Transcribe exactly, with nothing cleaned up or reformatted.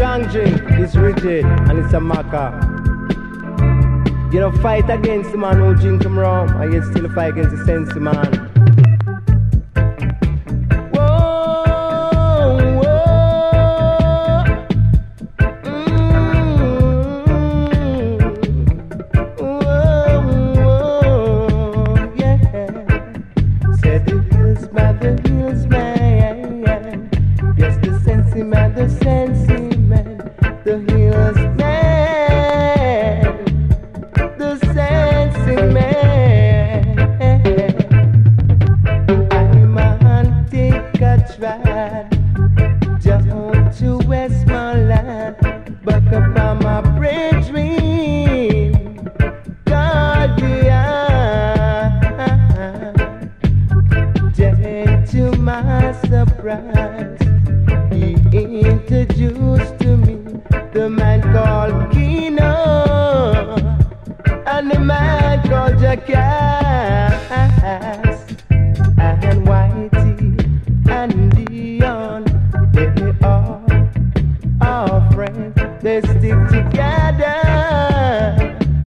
long drink is rigid and it's a maca. You don't fight against the man who drink him rum, and you still fight against the sense man. They stick together.